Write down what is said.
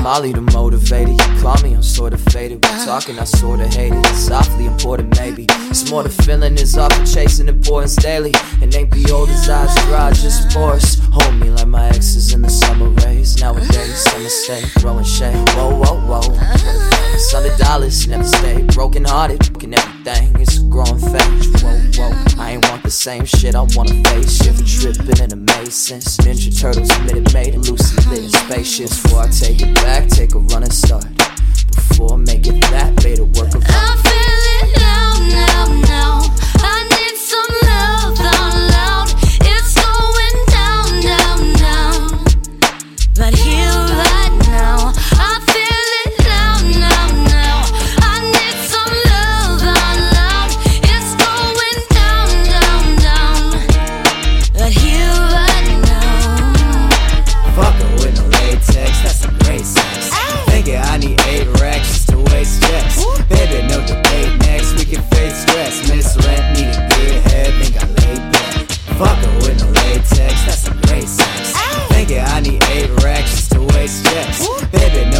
Molly to motivate it. You call me, I'm sorta faded. We're talking, I sorta hate it. It's awfully important, maybe. It's more the feeling is often chasing importance daily. And ain't the old desires dry, just force. Hold me like my exes in the summer rays. Nowadays, I'm a mistake, throwing shade. Whoa, whoa, whoa. $100 never stay broken hearted. Broken everything, it's a growing phase. Whoa, whoa. I ain't want the same shit, I want a face shift. Tripping in a maze since Ninja Turtles Minute Maid and Lucy lit in spaceships. Before I take it back, take a running start. Before I make it that, made it work of art. I feel it now. I need some love out loud. It's going down. But here right now, I feel it now. I need some love out loud. It's going down. But here right now. Fuck her with no latex, that's some great sex. Thinking I need 8 racks just to waste stress. Baby, no debate next, we can face stress. Miss Rent, need a good head, think I laid back. Fuck her with no latex, that's some great sex. Thinking I need 8 racks just to waste stress. Baby,